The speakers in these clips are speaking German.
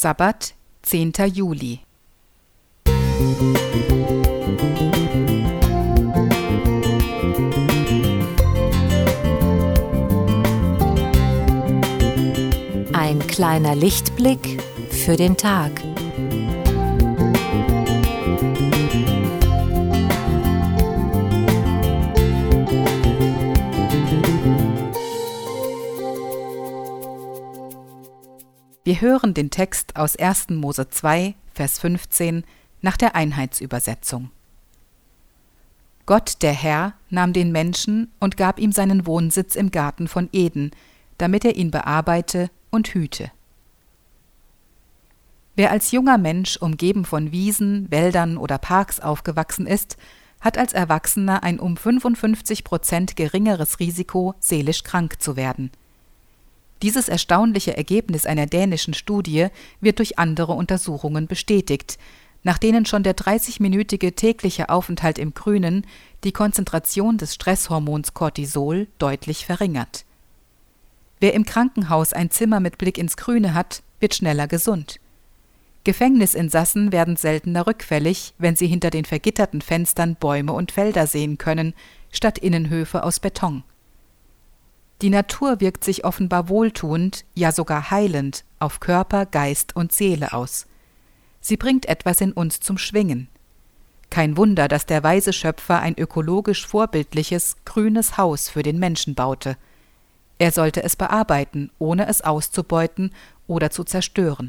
Sabbat, 10. Juli. Ein kleiner Lichtblick für den Tag. Wir hören den Text aus 1. Mose 2, Vers 15 nach der Einheitsübersetzung. Gott, der Herr, nahm den Menschen und gab ihm seinen Wohnsitz im Garten von Eden, damit er ihn bearbeite und hüte. Wer als junger Mensch umgeben von Wiesen, Wäldern oder Parks aufgewachsen ist, hat als Erwachsener ein um 55% geringeres Risiko, seelisch krank zu werden. Dieses erstaunliche Ergebnis einer dänischen Studie wird durch andere Untersuchungen bestätigt, nach denen schon der 30-minütige tägliche Aufenthalt im Grünen die Konzentration des Stresshormons Cortisol deutlich verringert. Wer im Krankenhaus ein Zimmer mit Blick ins Grüne hat, wird schneller gesund. Gefängnisinsassen werden seltener rückfällig, wenn sie hinter den vergitterten Fenstern Bäume und Felder sehen können, statt Innenhöfe aus Beton. Die Natur wirkt sich offenbar wohltuend, ja sogar heilend, auf Körper, Geist und Seele aus. Sie bringt etwas in uns zum Schwingen. Kein Wunder, dass der weise Schöpfer ein ökologisch vorbildliches, grünes Haus für den Menschen baute. Er sollte es bearbeiten, ohne es auszubeuten oder zu zerstören.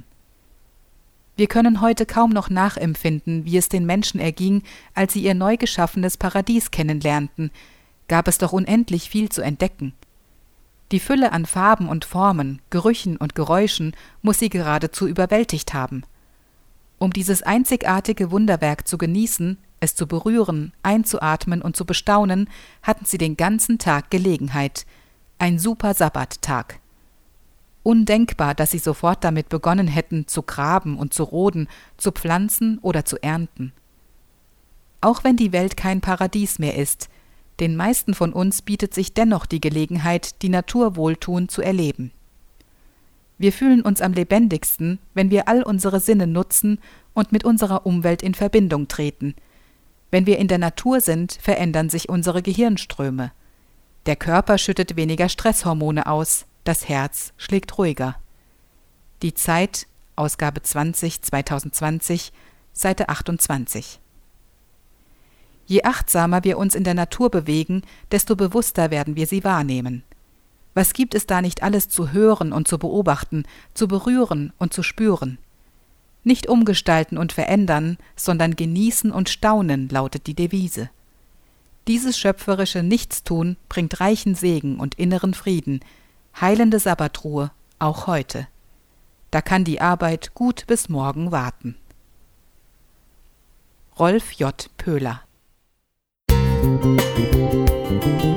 Wir können heute kaum noch nachempfinden, wie es den Menschen erging, als sie ihr neu geschaffenes Paradies kennenlernten. Gab es doch unendlich viel zu entdecken. Die Fülle an Farben und Formen, Gerüchen und Geräuschen muss sie geradezu überwältigt haben. Um dieses einzigartige Wunderwerk zu genießen, es zu berühren, einzuatmen und zu bestaunen, hatten sie den ganzen Tag Gelegenheit. Ein super Sabbattag. Undenkbar, dass sie sofort damit begonnen hätten, zu graben und zu roden, zu pflanzen oder zu ernten. Auch wenn die Welt kein Paradies mehr ist, den meisten von uns bietet sich dennoch die Gelegenheit, die Natur wohltuend zu erleben. Wir fühlen uns am lebendigsten, wenn wir all unsere Sinne nutzen und mit unserer Umwelt in Verbindung treten. Wenn wir in der Natur sind, verändern sich unsere Gehirnströme. Der Körper schüttet weniger Stresshormone aus, das Herz schlägt ruhiger. Die Zeit, Ausgabe 20, 2020, Seite 28. Je achtsamer wir uns in der Natur bewegen, desto bewusster werden wir sie wahrnehmen. Was gibt es da nicht alles zu hören und zu beobachten, zu berühren und zu spüren? Nicht umgestalten und verändern, sondern genießen und staunen, lautet die Devise. Dieses schöpferische Nichtstun bringt reichen Segen und inneren Frieden, heilende Sabbatruhe, auch heute. Da kann die Arbeit gut bis morgen warten. Rolf J. Pöhler.